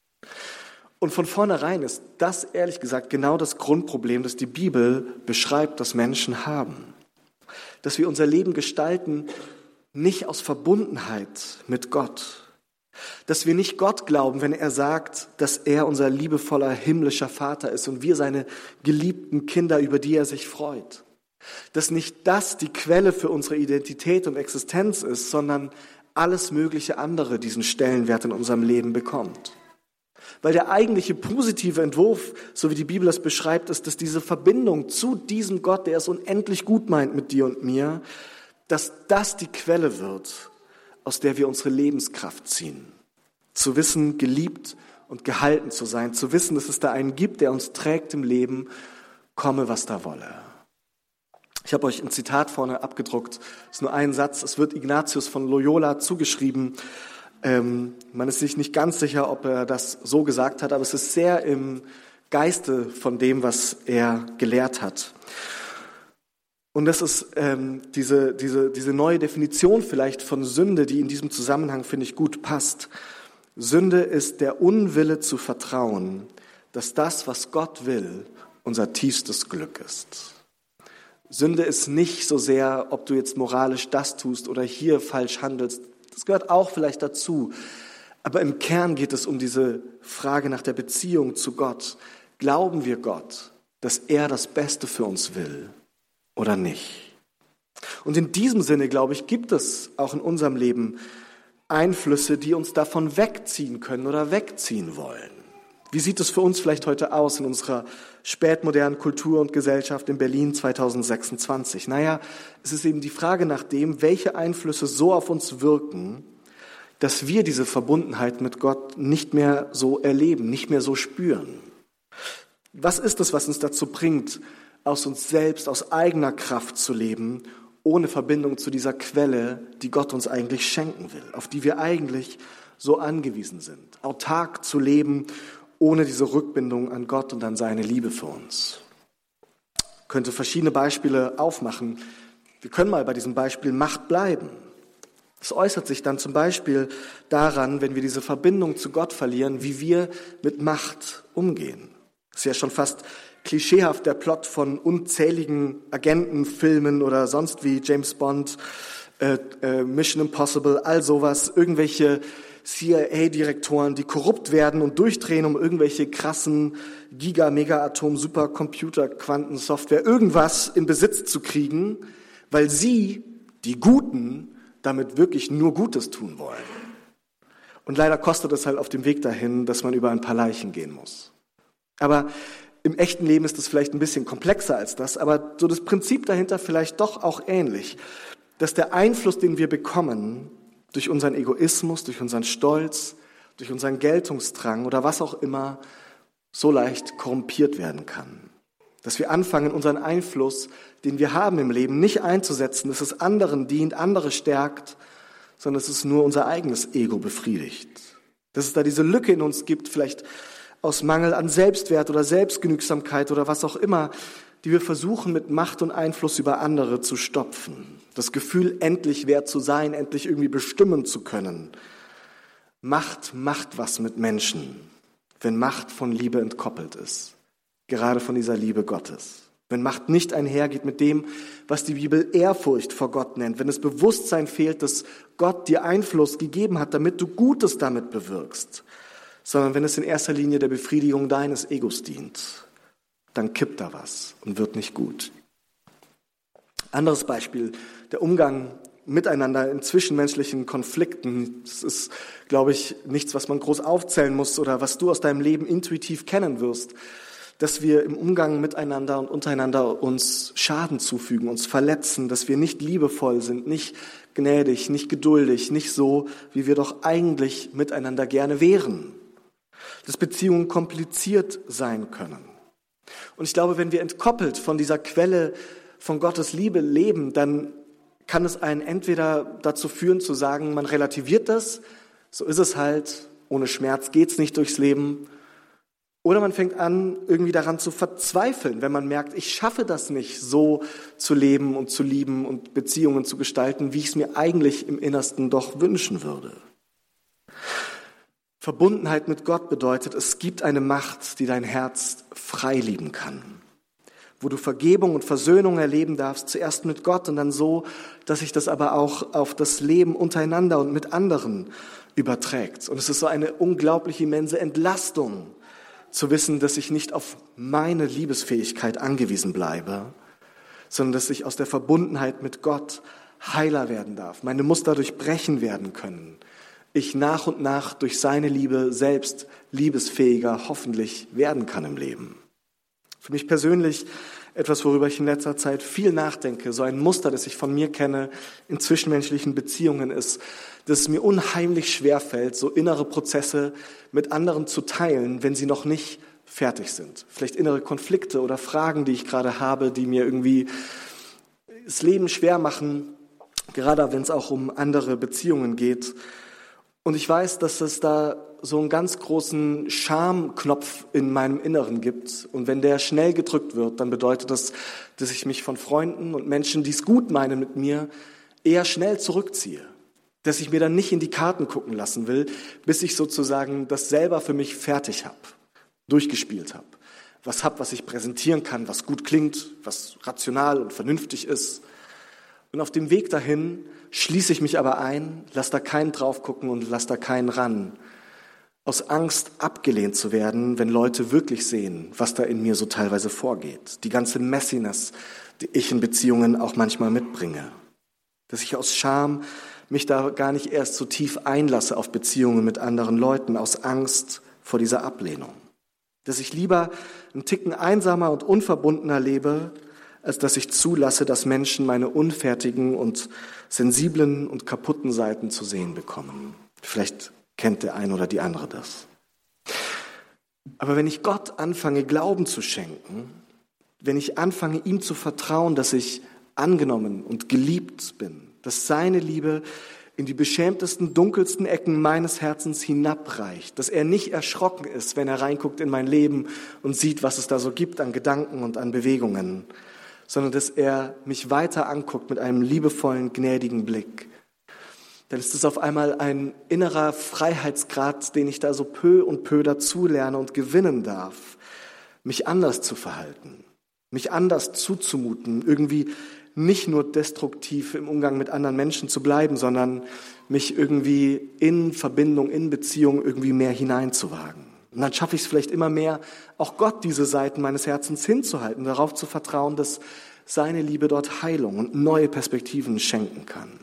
Und von vornherein ist das ehrlich gesagt genau das Grundproblem, das die Bibel beschreibt, das Menschen haben. Dass wir unser Leben gestalten, nicht aus Verbundenheit mit Gott. Dass wir nicht Gott glauben, wenn er sagt, dass er unser liebevoller himmlischer Vater ist und wir seine geliebten Kinder, über die er sich freut. Dass nicht das die Quelle für unsere Identität und Existenz ist, sondern alles mögliche andere diesen Stellenwert in unserem Leben bekommt. Weil der eigentliche positive Entwurf, so wie die Bibel es beschreibt, ist, dass diese Verbindung zu diesem Gott, der es unendlich gut meint mit dir und mir, dass das die Quelle wird, aus der wir unsere Lebenskraft ziehen. Zu wissen, geliebt und gehalten zu sein, zu wissen, dass es da einen gibt, der uns trägt im Leben, komme, was da wolle. Ich habe euch ein Zitat vorne abgedruckt, das ist nur ein Satz, es wird Ignatius von Loyola zugeschrieben. Ähm, man ist sich nicht ganz sicher, ob er das so gesagt hat, aber es ist sehr im Geiste von dem, was er gelehrt hat. Und das ist ähm, diese, diese, diese neue Definition vielleicht von Sünde, die in diesem Zusammenhang, finde ich, gut passt. Sünde ist der Unwille zu vertrauen, dass das, was Gott will, unser tiefstes Glück ist. Sünde ist nicht so sehr, ob du jetzt moralisch das tust oder hier falsch handelst. Das gehört auch vielleicht dazu. Aber im Kern geht es um diese Frage nach der Beziehung zu Gott. Glauben wir Gott, dass er das Beste für uns will oder nicht? Und in diesem Sinne, glaube ich, gibt es auch in unserem Leben Einflüsse, die uns davon wegziehen können oder wegziehen wollen. Wie sieht es für uns vielleicht heute aus in unserer spätmodernen Kultur und Gesellschaft in Berlin zweitausendsechsundzwanzig? Naja, es ist eben die Frage nach dem, welche Einflüsse so auf uns wirken, dass wir diese Verbundenheit mit Gott nicht mehr so erleben, nicht mehr so spüren. Was ist es, was uns dazu bringt, aus uns selbst, aus eigener Kraft zu leben, ohne Verbindung zu dieser Quelle, die Gott uns eigentlich schenken will, auf die wir eigentlich so angewiesen sind, autark zu leben, ohne diese Rückbindung an Gott und an seine Liebe für uns? Ich könnte verschiedene Beispiele aufmachen. Wir können mal bei diesem Beispiel Macht bleiben. Es äußert sich dann zum Beispiel daran, wenn wir diese Verbindung zu Gott verlieren, wie wir mit Macht umgehen. Das ist ja schon fast klischeehaft der Plot von unzähligen Agentenfilmen oder sonst wie James Bond, äh, äh, Mission Impossible, all sowas, irgendwelche C I A-Direktoren, die korrupt werden und durchdrehen, um irgendwelche krassen Giga-, Mega-Atom-, Supercomputer-, Quantensoftware, irgendwas in Besitz zu kriegen, weil sie, die Guten, damit wirklich nur Gutes tun wollen. Und leider kostet es halt auf dem Weg dahin, dass man über ein paar Leichen gehen muss. Aber im echten Leben ist es vielleicht ein bisschen komplexer als das, aber so das Prinzip dahinter vielleicht doch auch ähnlich, dass der Einfluss, den wir bekommen, durch unseren Egoismus, durch unseren Stolz, durch unseren Geltungsdrang oder was auch immer, so leicht korrumpiert werden kann. Dass wir anfangen, unseren Einfluss, den wir haben im Leben, nicht einzusetzen, dass es anderen dient, andere stärkt, sondern dass es nur unser eigenes Ego befriedigt. Dass es da diese Lücke in uns gibt, vielleicht aus Mangel an Selbstwert oder Selbstgenügsamkeit oder was auch immer, die wir versuchen mit Macht und Einfluss über andere zu stopfen. Das Gefühl, endlich wert zu sein, endlich irgendwie bestimmen zu können. Macht macht was mit Menschen, wenn Macht von Liebe entkoppelt ist. Gerade von dieser Liebe Gottes. Wenn Macht nicht einhergeht mit dem, was die Bibel Ehrfurcht vor Gott nennt. Wenn es Bewusstsein fehlt, dass Gott dir Einfluss gegeben hat, damit du Gutes damit bewirkst. Sondern wenn es in erster Linie der Befriedigung deines Egos dient, dann kippt da was und wird nicht gut. Anderes Beispiel, der Umgang miteinander in zwischenmenschlichen Konflikten. Das ist, glaube ich, nichts, was man groß aufzählen muss oder was du aus deinem Leben intuitiv kennen wirst. Dass wir im Umgang miteinander und untereinander uns Schaden zufügen, uns verletzen, dass wir nicht liebevoll sind, nicht gnädig, nicht geduldig, nicht so, wie wir doch eigentlich miteinander gerne wären. Dass Beziehungen kompliziert sein können. Und ich glaube, wenn wir entkoppelt von dieser Quelle von Gottes Liebe leben, dann kann es einen entweder dazu führen, zu sagen, man relativiert das, so ist es halt, ohne Schmerz geht's nicht durchs Leben. Oder man fängt an, irgendwie daran zu verzweifeln, wenn man merkt, ich schaffe das nicht, so zu leben und zu lieben und Beziehungen zu gestalten, wie ich es mir eigentlich im Innersten doch wünschen würde. Verbundenheit mit Gott bedeutet, es gibt eine Macht, die dein Herz frei lieben kann. Wo du Vergebung und Versöhnung erleben darfst, zuerst mit Gott und dann so, dass sich das aber auch auf das Leben untereinander und mit anderen überträgt. Und es ist so eine unglaublich immense Entlastung, zu wissen, dass ich nicht auf meine Liebesfähigkeit angewiesen bleibe, sondern dass ich aus der Verbundenheit mit Gott heiler werden darf, meine Muster durchbrechen werden können. Ich nach und nach durch seine Liebe selbst liebesfähiger hoffentlich werden kann im Leben. Für mich persönlich etwas, worüber ich in letzter Zeit viel nachdenke, so ein Muster, das ich von mir kenne in zwischenmenschlichen Beziehungen ist, dass es mir unheimlich schwerfällt, so innere Prozesse mit anderen zu teilen, wenn sie noch nicht fertig sind. Vielleicht innere Konflikte oder Fragen, die ich gerade habe, die mir irgendwie das Leben schwer machen, gerade wenn es auch um andere Beziehungen geht. Und ich weiß, dass es da so einen ganz großen Schamknopf in meinem Inneren gibt. Und wenn der schnell gedrückt wird, dann bedeutet das, dass ich mich von Freunden und Menschen, die es gut meinen mit mir, eher schnell zurückziehe. Dass ich mir dann nicht in die Karten gucken lassen will, bis ich sozusagen das selber für mich fertig habe, durchgespielt habe. Was habe, was ich präsentieren kann, was gut klingt, was rational und vernünftig ist. Und auf dem Weg dahin schließe ich mich aber ein, lass da keinen drauf gucken und lass da keinen ran. Aus Angst, abgelehnt zu werden, wenn Leute wirklich sehen, was da in mir so teilweise vorgeht. Die ganze Messiness, die ich in Beziehungen auch manchmal mitbringe. Dass ich aus Scham mich da gar nicht erst so tief einlasse auf Beziehungen mit anderen Leuten, aus Angst vor dieser Ablehnung. Dass ich lieber einen Ticken einsamer und unverbundener lebe, als dass ich zulasse, dass Menschen meine unfertigen und sensiblen und kaputten Seiten zu sehen bekommen. Vielleicht kennt der eine oder die andere das. Aber wenn ich Gott anfange, Glauben zu schenken, wenn ich anfange, ihm zu vertrauen, dass ich angenommen und geliebt bin, dass seine Liebe in die beschämtesten, dunkelsten Ecken meines Herzens hinabreicht, dass er nicht erschrocken ist, wenn er reinguckt in mein Leben und sieht, was es da so gibt an Gedanken und an Bewegungen, sondern dass er mich weiter anguckt mit einem liebevollen, gnädigen Blick, dann ist es auf einmal ein innerer Freiheitsgrad, den ich da so peu und peu dazulerne und gewinnen darf, mich anders zu verhalten, mich anders zuzumuten, irgendwie nicht nur destruktiv im Umgang mit anderen Menschen zu bleiben, sondern mich irgendwie in Verbindung, in Beziehung irgendwie mehr hineinzuwagen. Und dann schaffe ich es vielleicht immer mehr, auch Gott diese Seiten meines Herzens hinzuhalten, darauf zu vertrauen, dass seine Liebe dort Heilung und neue Perspektiven schenken kann.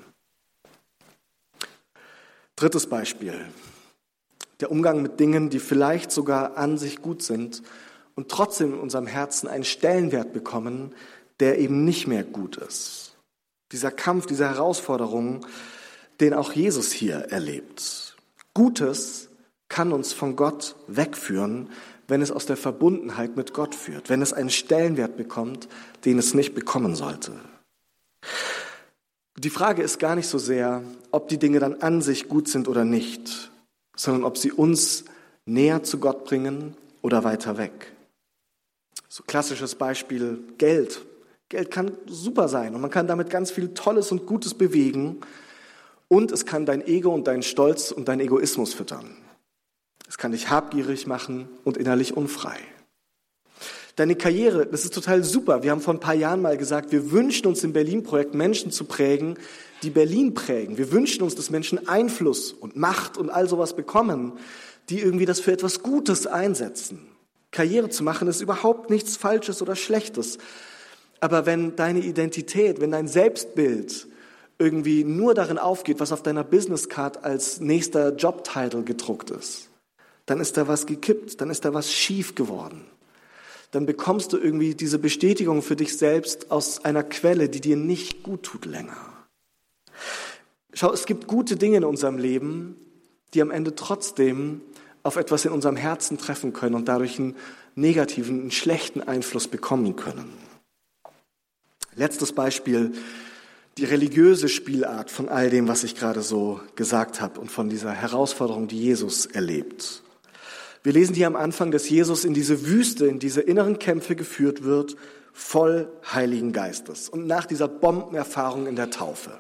Drittes Beispiel. Der Umgang mit Dingen, die vielleicht sogar an sich gut sind und trotzdem in unserem Herzen einen Stellenwert bekommen, der eben nicht mehr gut ist. Dieser Kampf, diese Herausforderung, den auch Jesus hier erlebt. Gutes kann uns von Gott wegführen, wenn es aus der Verbundenheit mit Gott führt, wenn es einen Stellenwert bekommt, den es nicht bekommen sollte. Die Frage ist gar nicht so sehr, ob die Dinge dann an sich gut sind oder nicht, sondern ob sie uns näher zu Gott bringen oder weiter weg. So klassisches Beispiel Geld. Geld kann super sein und man kann damit ganz viel Tolles und Gutes bewegen und es kann dein Ego und deinen Stolz und deinen Egoismus füttern. Es kann dich habgierig machen und innerlich unfrei. Deine Karriere, das ist total super. Wir haben vor ein paar Jahren mal gesagt, wir wünschen uns im Berlin-Projekt Menschen zu prägen, die Berlin prägen. Wir wünschen uns, dass Menschen Einfluss und Macht und all sowas bekommen, die irgendwie das für etwas Gutes einsetzen. Karriere zu machen ist überhaupt nichts Falsches oder Schlechtes. Aber wenn deine Identität, wenn dein Selbstbild irgendwie nur darin aufgeht, was auf deiner Businesscard als nächster Jobtitel gedruckt ist, dann ist da was gekippt, dann ist da was schief geworden. Dann bekommst du irgendwie diese Bestätigung für dich selbst aus einer Quelle, die dir nicht gut tut länger. Schau, es gibt gute Dinge in unserem Leben, die am Ende trotzdem auf etwas in unserem Herzen treffen können und dadurch einen negativen, einen schlechten Einfluss bekommen können. Letztes Beispiel, die religiöse Spielart von all dem, was ich gerade so gesagt habe und von dieser Herausforderung, die Jesus erlebt. Wir lesen hier am Anfang, dass Jesus in diese Wüste, in diese inneren Kämpfe geführt wird, voll Heiligen Geistes und nach dieser Bombenerfahrung in der Taufe.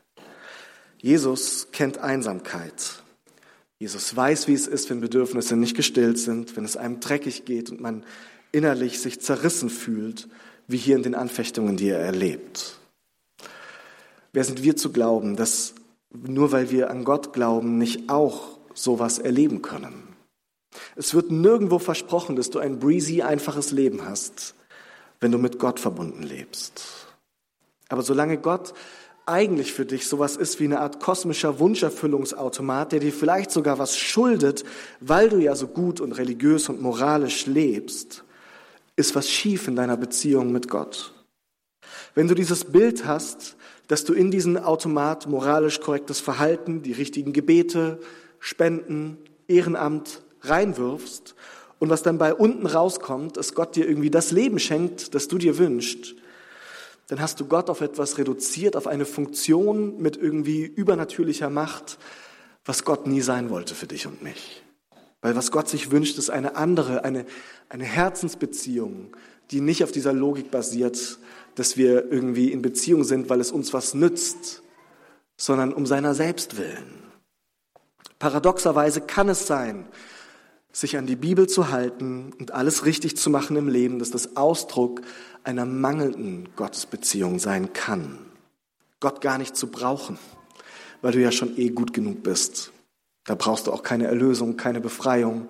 Jesus kennt Einsamkeit. Jesus weiß, wie es ist, wenn Bedürfnisse nicht gestillt sind, wenn es einem dreckig geht und man innerlich sich zerrissen fühlt, wie hier in den Anfechtungen, die er erlebt. Wer sind wir zu glauben, dass nur weil wir an Gott glauben, nicht auch sowas erleben können? Es wird nirgendwo versprochen, dass du ein breezy, einfaches Leben hast, wenn du mit Gott verbunden lebst. Aber solange Gott eigentlich für dich sowas ist wie eine Art kosmischer Wunscherfüllungsautomat, der dir vielleicht sogar was schuldet, weil du ja so gut und religiös und moralisch lebst, ist was schief in deiner Beziehung mit Gott. Wenn du dieses Bild hast, dass du in diesen Automat moralisch korrektes Verhalten, die richtigen Gebete, Spenden, Ehrenamt reinwirfst und was dann bei unten rauskommt, dass Gott dir irgendwie das Leben schenkt, das du dir wünschst, dann hast du Gott auf etwas reduziert, auf eine Funktion mit irgendwie übernatürlicher Macht, was Gott nie sein wollte für dich und mich. Weil was Gott sich wünscht, ist eine andere, eine, eine Herzensbeziehung, die nicht auf dieser Logik basiert, dass wir irgendwie in Beziehung sind, weil es uns was nützt, sondern um seiner selbst willen. Paradoxerweise kann es sein, sich an die Bibel zu halten und alles richtig zu machen im Leben, dass das Ausdruck einer mangelnden Gottesbeziehung sein kann. Gott gar nicht zu brauchen, weil du ja schon eh gut genug bist. Da brauchst du auch keine Erlösung, keine Befreiung.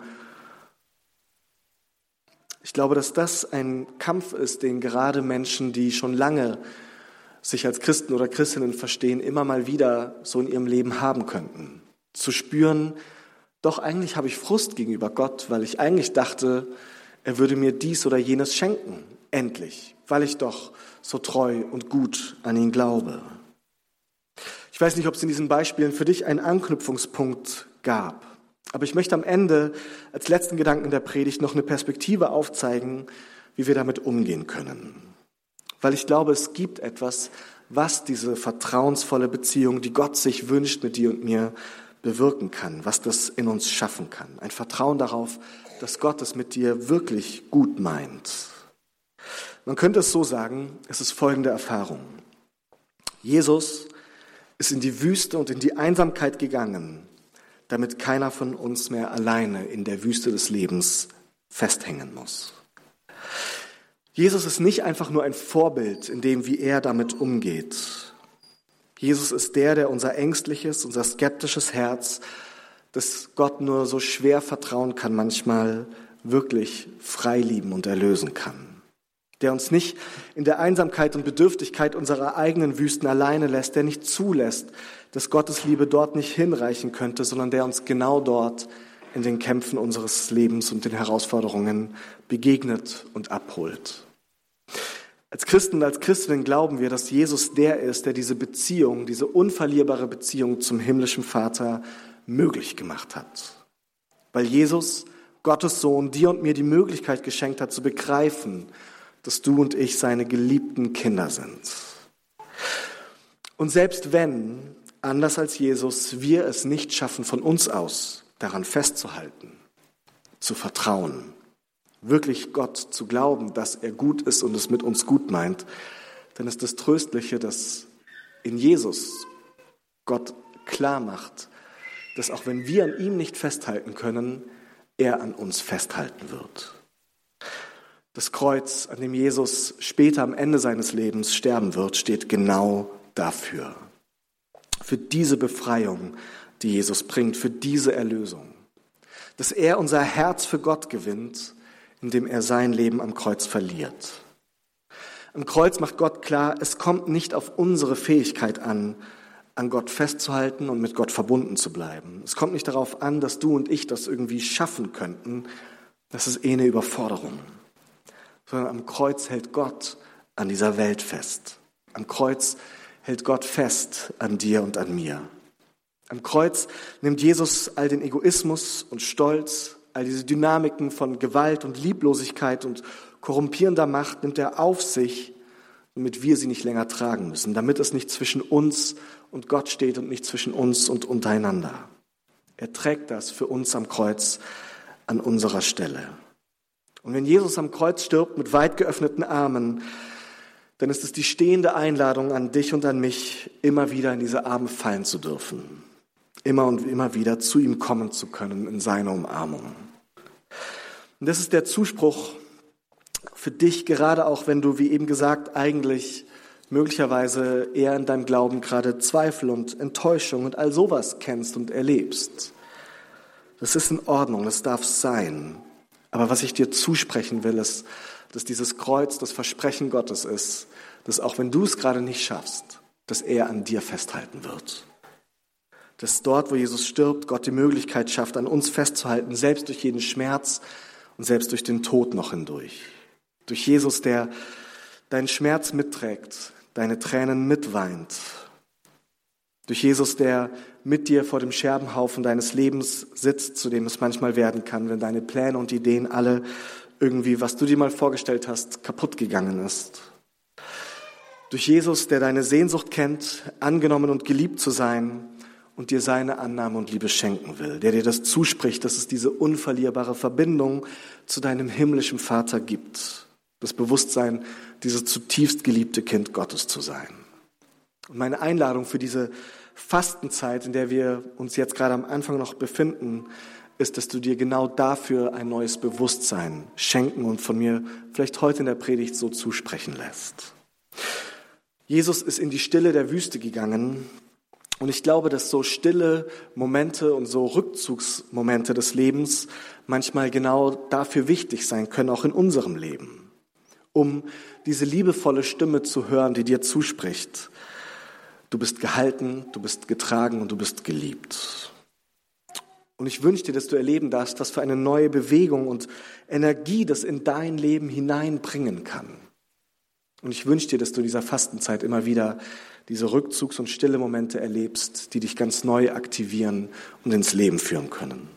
Ich glaube, dass das ein Kampf ist, den gerade Menschen, die schon lange sich als Christen oder Christinnen verstehen, immer mal wieder so in ihrem Leben haben könnten. Zu spüren, doch eigentlich habe ich Frust gegenüber Gott, weil ich eigentlich dachte, er würde mir dies oder jenes schenken, endlich, weil ich doch so treu und gut an ihn glaube. Ich weiß nicht, ob es in diesen Beispielen für dich einen Anknüpfungspunkt gab, aber ich möchte am Ende als letzten Gedanken der Predigt noch eine Perspektive aufzeigen, wie wir damit umgehen können. Weil ich glaube, es gibt etwas, was diese vertrauensvolle Beziehung, die Gott sich wünscht mit dir und mir, bewirken kann, was das in uns schaffen kann. Ein Vertrauen darauf, dass Gott es mit dir wirklich gut meint. Man könnte es so sagen, es ist folgende Erfahrung. Jesus ist in die Wüste und in die Einsamkeit gegangen, damit keiner von uns mehr alleine in der Wüste des Lebens festhängen muss. Jesus ist nicht einfach nur ein Vorbild in dem, wie er damit umgeht. Jesus ist der, der unser ängstliches, unser skeptisches Herz, das Gott nur so schwer vertrauen kann, manchmal wirklich frei lieben und erlösen kann. Der uns nicht in der Einsamkeit und Bedürftigkeit unserer eigenen Wüsten alleine lässt, der nicht zulässt, dass Gottes Liebe dort nicht hinreichen könnte, sondern der uns genau dort in den Kämpfen unseres Lebens und den Herausforderungen begegnet und abholt. Als Christen und als Christinnen glauben wir, dass Jesus der ist, der diese Beziehung, diese unverlierbare Beziehung zum himmlischen Vater möglich gemacht hat. Weil Jesus, Gottes Sohn, dir und mir die Möglichkeit geschenkt hat, zu begreifen, dass du und ich seine geliebten Kinder sind. Und selbst wenn, anders als Jesus, wir es nicht schaffen, von uns aus daran festzuhalten, zu vertrauen, wirklich Gott zu glauben, dass er gut ist und es mit uns gut meint, dann ist das Tröstliche, dass in Jesus Gott klar macht, dass auch wenn wir an ihm nicht festhalten können, er an uns festhalten wird. Das Kreuz, an dem Jesus später am Ende seines Lebens sterben wird, steht genau dafür. Für diese Befreiung, die Jesus bringt, für diese Erlösung. Dass er unser Herz für Gott gewinnt, indem er sein Leben am Kreuz verliert. Am Kreuz macht Gott klar, es kommt nicht auf unsere Fähigkeit an, an Gott festzuhalten und mit Gott verbunden zu bleiben. Es kommt nicht darauf an, dass du und ich das irgendwie schaffen könnten. Das ist eh eine Überforderung. Sondern am Kreuz hält Gott an dieser Welt fest. Am Kreuz hält Gott fest an dir und an mir. Am Kreuz nimmt Jesus all den Egoismus und Stolz, all diese Dynamiken von Gewalt und Lieblosigkeit und korrumpierender Macht nimmt er auf sich, damit wir sie nicht länger tragen müssen, damit es nicht zwischen uns und Gott steht und nicht zwischen uns und untereinander. Er trägt das für uns am Kreuz an unserer Stelle. Und wenn Jesus am Kreuz stirbt mit weit geöffneten Armen, dann ist es die stehende Einladung an dich und an mich, immer wieder in diese Arme fallen zu dürfen. Immer und immer wieder zu ihm kommen zu können in seiner Umarmung. Und das ist der Zuspruch für dich, gerade auch wenn du, wie eben gesagt, eigentlich möglicherweise eher in deinem Glauben gerade Zweifel und Enttäuschung und all sowas kennst und erlebst. Das ist in Ordnung, das darf sein. Aber was ich dir zusprechen will, ist, dass dieses Kreuz das Versprechen Gottes ist, dass auch wenn du es gerade nicht schaffst, dass er an dir festhalten wird. Dass dort, wo Jesus stirbt, Gott die Möglichkeit schafft, an uns festzuhalten, selbst durch jeden Schmerz und selbst durch den Tod noch hindurch. Durch Jesus, der deinen Schmerz mitträgt, deine Tränen mitweint. Durch Jesus, der mit dir vor dem Scherbenhaufen deines Lebens sitzt, zu dem es manchmal werden kann, wenn deine Pläne und Ideen alle irgendwie, was du dir mal vorgestellt hast, kaputt gegangen ist. Durch Jesus, der deine Sehnsucht kennt, angenommen und geliebt zu sein und dir seine Annahme und Liebe schenken will, der dir das zuspricht, dass es diese unverlierbare Verbindung zu deinem himmlischen Vater gibt. Das Bewusstsein, dieses zutiefst geliebte Kind Gottes zu sein. Und meine Einladung für diese Fastenzeit, in der wir uns jetzt gerade am Anfang noch befinden, ist, dass du dir genau dafür ein neues Bewusstsein schenken und von mir vielleicht heute in der Predigt so zusprechen lässt. Jesus ist in die Stille der Wüste gegangen und ich glaube, dass so stille Momente und so Rückzugsmomente des Lebens manchmal genau dafür wichtig sein können, auch in unserem Leben, um diese liebevolle Stimme zu hören, die dir zuspricht. Du bist gehalten, du bist getragen und du bist geliebt. Und ich wünsche dir, dass du erleben darfst, was für eine neue Bewegung und Energie das in dein Leben hineinbringen kann. Und ich wünsche dir, dass du in dieser Fastenzeit immer wieder diese Rückzugs- und stille Momente erlebst, die dich ganz neu aktivieren und ins Leben führen können.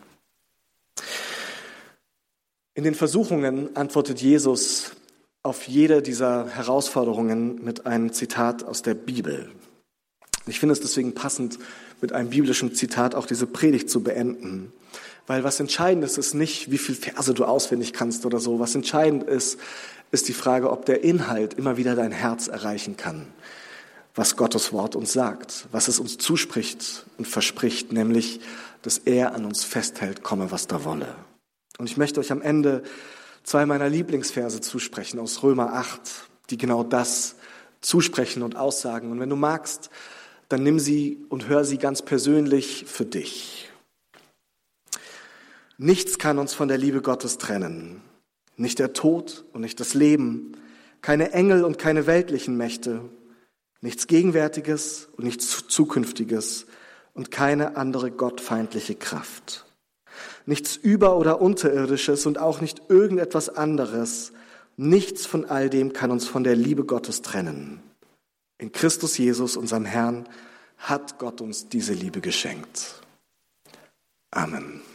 In den Versuchungen antwortet Jesus auf jede dieser Herausforderungen mit einem Zitat aus der Bibel. Ich finde es deswegen passend, mit einem biblischen Zitat auch diese Predigt zu beenden. Weil was entscheidend ist, ist nicht, wie viele Verse du auswendig kannst oder so. Was entscheidend ist, ist die Frage, ob der Inhalt immer wieder dein Herz erreichen kann. Was Gottes Wort uns sagt, was es uns zuspricht und verspricht, nämlich, dass er an uns festhält, komme, was da wolle. Und ich möchte euch am Ende zwei meiner Lieblingsverse zusprechen aus Römer acht, die genau das zusprechen und aussagen. Und wenn du magst, dann nimm sie und hör sie ganz persönlich für dich. Nichts kann uns von der Liebe Gottes trennen. Nicht der Tod und nicht das Leben, keine Engel und keine weltlichen Mächte, nichts Gegenwärtiges und nichts Zukünftiges und keine andere gottfeindliche Kraft. Nichts Über- oder Unterirdisches und auch nicht irgendetwas anderes. Nichts von all dem kann uns von der Liebe Gottes trennen. In Christus Jesus, unserem Herrn, hat Gott uns diese Liebe geschenkt. Amen.